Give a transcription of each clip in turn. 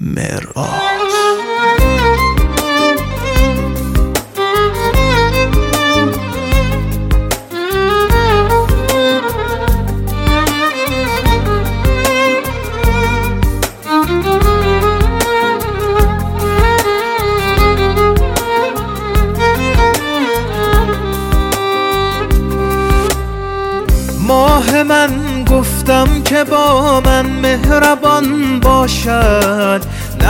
مرآت. ماه من گفتم که با من مهربان باشد،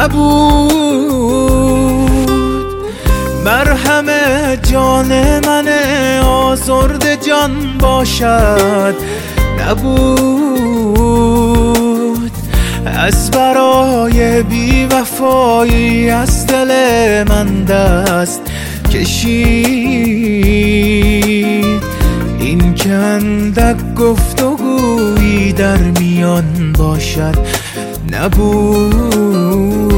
نبود. مرهم جان من آزرده جان باشد، نبود. از برای بی وفایی از دل من دست کشید. این که اندک گفتگویی در میان باشد، نبود.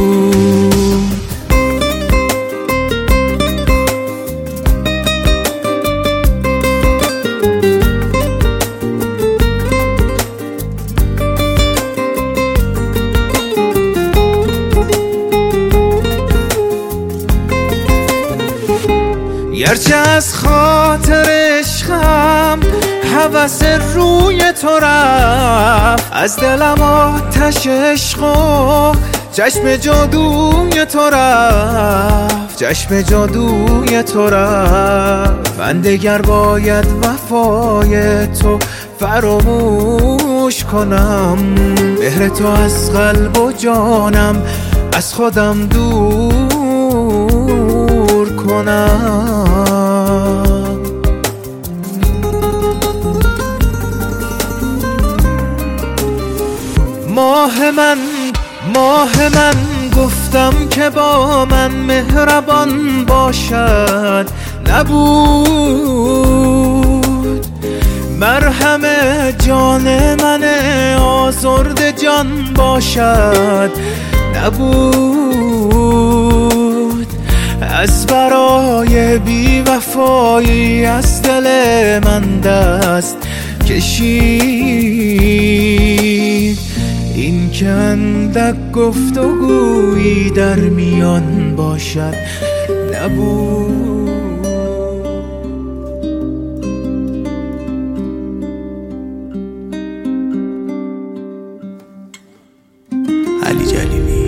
گرچه از خاطر عشقم هوس روی تو رفت، از دلم آتش عشق و چشم جادوی تو رفت، چشم جادوی تو رفت. من دگر باید وفای تو فراموش کنم، مهر تو از قلب و جانم از خودم دور کنم. ماه من گفتم که با من مهربان باشد، نبود. مرهم جان من آزرده جان باشد، نبود. از برای بی وفایی از دل من دست کشید. این که اندک گفتگویی در میان باشد، نبود. علی جلیلی.